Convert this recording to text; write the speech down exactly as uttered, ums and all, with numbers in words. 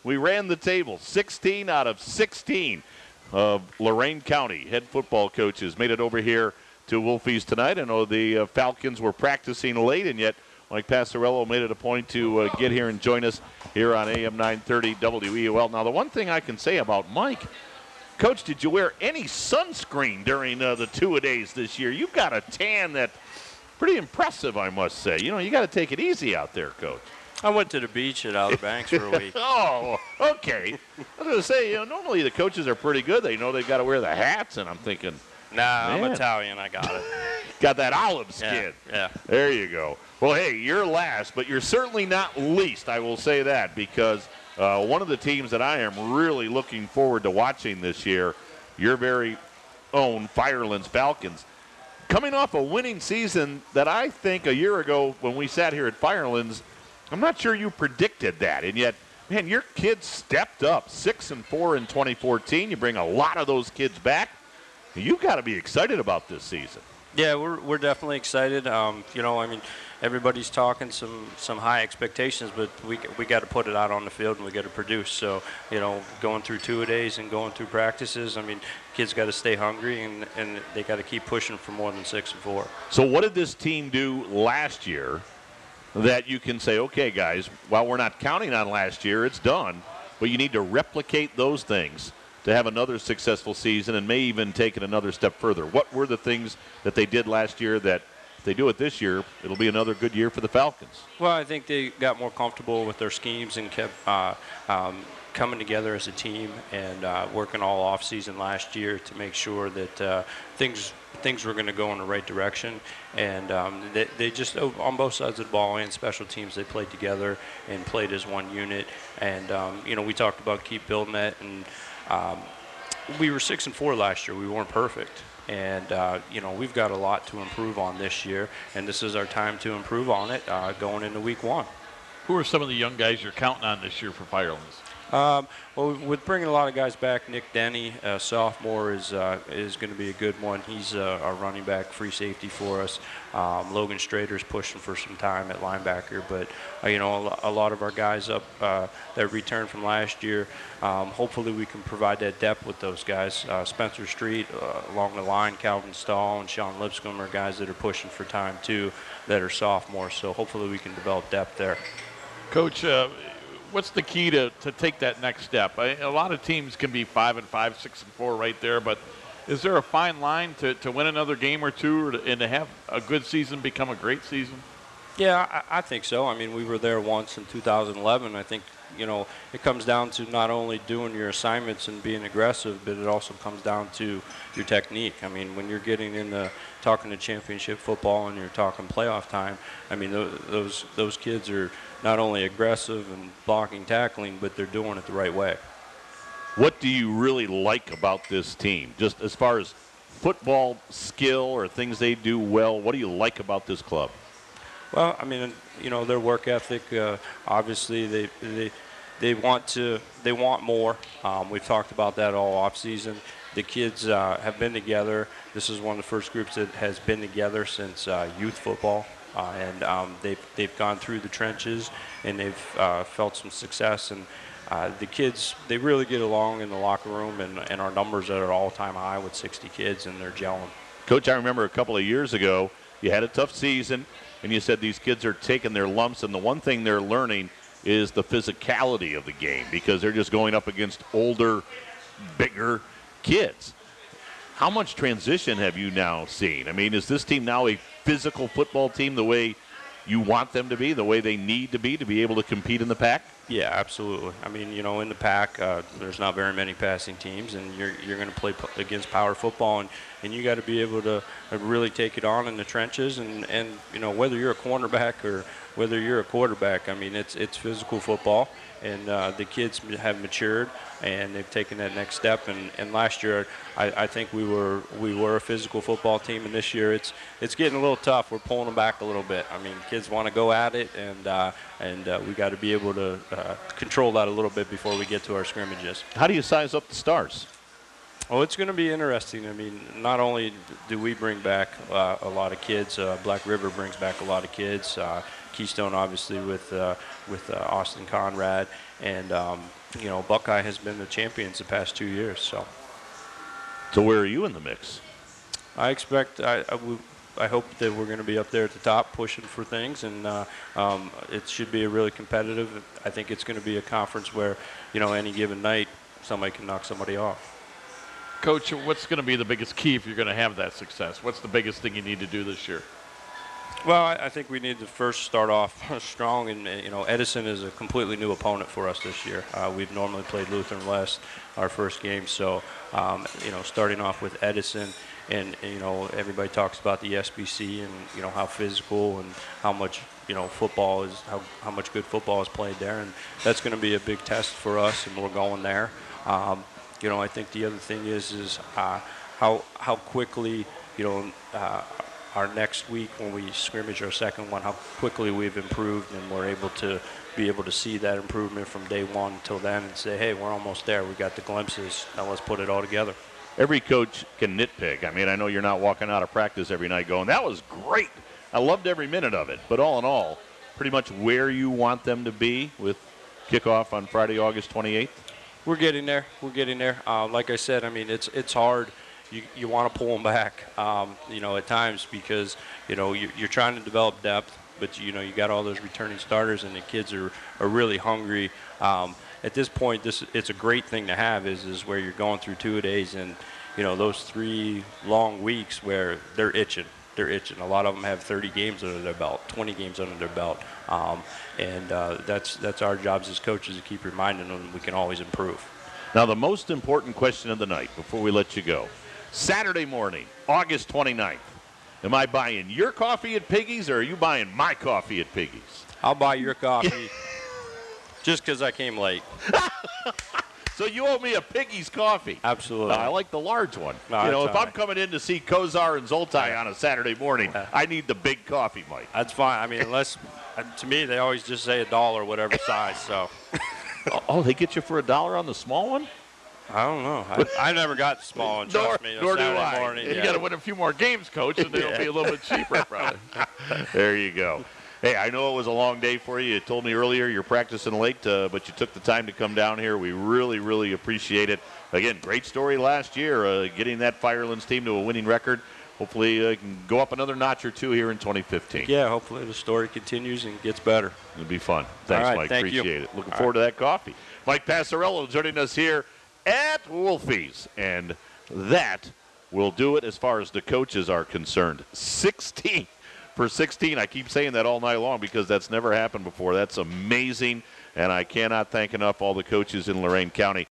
we ran the table. sixteen out of sixteen of Lorain County head football coaches made it over here to Wolfies tonight. I know the uh, Falcons were practicing late, and yet Mike Passarello made it a point to uh, get here and join us here on A M nine thirty W E O L. Now, the one thing I can say about Mike, Coach, did you wear any sunscreen during uh, the two-a-days this year? You've got a tan that's pretty impressive, I must say. You know, you got to take it easy out there, Coach. I went to the beach at Outer Banks for a week. Oh, okay. I was going to say, you know, normally the coaches are pretty good. They know they've got to wear the hats, and I'm thinking, nah, I'm man. Italian. I got it. Got that olive skin. Yeah, yeah. There you go. Well, hey, you're last, but you're certainly not least, I will say that, because uh, one of the teams that I am really looking forward to watching this year, your very own Firelands Falcons, coming off a winning season that I think a year ago when we sat here at Firelands, I'm not sure you predicted that, and yet, man, your kids stepped up, six and four in twenty fourteen. You bring a lot of those kids back. You've got to be excited about this season. Yeah, we're we're definitely excited. Um, you know, I mean, everybody's talking some some high expectations, but we we got to put it out on the field and we got to produce. So, you know, going through two-a-days and going through practices, I mean, kids got to stay hungry and and they got to keep pushing for more than six and four. So, what did this team do last year that you can say, okay, guys, while we're not counting on last year, it's done, but you need to replicate those things to have another successful season and may even take it another step further? What were the things that they did last year that if they do it this year, it'll be another good year for the Falcons? Well, I think they got more comfortable with their schemes and kept uh, um, coming together as a team and uh, working all off season last year to make sure that uh, things things were going to go in the right direction. And um, they, they just, on both sides of the ball and special teams, they played together and played as one unit. And, um, you know, we talked about keep building that. And um, we were six and four last year. We weren't perfect. And, uh, you know, we've got a lot to improve on this year. And this is our time to improve on it uh, going into week one. Who are some of the young guys you're counting on this year for Firelands? Um, well, with bringing a lot of guys back, Nick Denny, uh, sophomore, is uh, is going to be a good one. He's uh, our running back, free safety for us. Um, Logan Strader's pushing for some time at linebacker, but uh, you know, a, a lot of our guys up uh, that returned from last year. Um, hopefully, we can provide that depth with those guys. Uh, Spencer Street uh, along the line, Calvin Stahl and Sean Lipscomb are guys that are pushing for time too, that are sophomores. So hopefully, we can develop depth there. Coach, uh, what's the key to, to take that next step? I, a lot of teams can be five and five, six and four right there, but is there a fine line to, to win another game or two or to, and to have a good season become a great season? Yeah, I, I think so. I mean, we were there once in two thousand eleven. I think, you know, it comes down to not only doing your assignments and being aggressive, but it also comes down to your technique. I mean, when you're getting into talking to championship football and you're talking playoff time, I mean, those those, those kids are not only aggressive and blocking, tackling, but they're doing it the right way. What do you really like about this team? Just as far as football skill or things they do well, what do you like about this club? Well, I mean, you know, their work ethic. Uh, obviously, they they they want to they want more. Um, we've talked about that all off season. The kids uh, have been together. This is one of the first groups that has been together since uh, youth football. Uh, and um, they've, they've gone through the trenches and they've uh, felt some success. And uh, the kids, they really get along in the locker room, and, and our numbers are at an all-time high with sixty kids, and they're gelling. Coach, I remember a couple of years ago, you had a tough season, and you said these kids are taking their lumps, and the one thing they're learning is the physicality of the game because they're just going up against older, bigger kids. How much transition have you now seen? I mean, is this team now a physical football team the way you want them to be, the way they need to be to be able to compete in the pack? Yeah, absolutely. I mean, you know, in the pack, uh, there's not very many passing teams, and you're you're going to play p- against power football, and, and you got to be able to really take it on in the trenches, and, and you know, whether you're a cornerback or whether you're a quarterback, I mean, it's it's physical football, and uh, the kids have matured, and they've taken that next step. And, and last year, I, I think we were we were a physical football team, and this year it's it's getting a little tough. We're pulling them back a little bit. I mean, kids want to go at it, and uh, and uh, we got to be able to uh, control that a little bit before we get to our scrimmages. How do you size up the Stars? Oh, it's going to be interesting. I mean, not only do we bring back uh, a lot of kids, uh, Black River brings back a lot of kids. Uh, Keystone, obviously, with uh, with uh, Austin Conrad, and um, you know, Buckeye has been the champions the past two years. So, So where are you in the mix? I expect I. I w- I hope that we're going to be up there at the top pushing for things, and uh, um, it should be a really competitive. I think it's going to be a conference where, you know, any given night, somebody can knock somebody off. Coach, what's going to be the biggest key if you're going to have that success? What's the biggest thing you need to do this year? Well, I, I think we need to first start off strong, and you know, Edison is a completely new opponent for us this year. Uh, we've normally played Lutheran West our first game, so um, you know, starting off with Edison. And, and you know, everybody talks about the S B C and you know how physical and how much you know football is, how how much good football is played there, and that's going to be a big test for us, and we're going there. Um, you know, I think the other thing is is uh, how how quickly you know uh, our next week when we scrimmage our second one, how quickly we've improved, and we're able to be able to see that improvement from day one until then, and say, hey, we're almost there. We got the glimpses. Now let's put it all together. Every coach can nitpick. I mean, I know you're not walking out of practice every night going, that was great. I loved every minute of it. But all in all, pretty much where you want them to be with kickoff on Friday, August twenty-eighth? We're getting there. We're getting there. Uh, like I said, I mean, it's it's hard. You you want to pull them back, um, you know, at times because, you know, you, you're trying to develop depth, but, you know, you got all those returning starters and the kids are, are really hungry. Um, At this point, this it's a great thing to have is is where you're going through two-a-days and, you know, those three long weeks where they're itching. They're itching. A lot of them have thirty games under their belt, twenty games under their belt. Um, and uh, that's that's our jobs as coaches to keep reminding them we can always improve. Now, the most important question of the night before we let you go. Saturday morning, August twenty-ninth. Am I buying your coffee at Piggy's or are you buying my coffee at Piggy's? I'll buy your coffee just because I came late. So you owe me a Piggy's coffee. Absolutely. Uh, I like the large one. No, you know, that's if all I'm right. coming in to see Kozar and Zoltai on a Saturday morning, I need the big coffee, Mike. That's fine. I mean, unless, uh, to me, they always just say a dollar, whatever size. So oh, oh, they get you for a dollar on the small one? I don't know. I, I never got the small one. Trust Nor- me. on nor do Saturday I. Morning, You yeah. got to win a few more games, Coach, and then it'll be a little bit cheaper, probably. There you go. Hey, I know it was a long day for you. You told me earlier you're practicing late, uh, but you took the time to come down here. We really, really appreciate it. Again, great story last year, uh, getting that Firelands team to a winning record. Hopefully uh, can go up another notch or two here in twenty fifteen. Yeah, hopefully the story continues and gets better. It'll be fun. Thanks, All right, Mike. thank you. Appreciate it. Looking All forward to that coffee. Mike Passarello joining us here at Wolfie's. And that will do it as far as the coaches are concerned. sixteen for sixteen. I keep saying that all night long because that's never happened before. That's amazing. And I cannot thank enough all the coaches in Lorain County.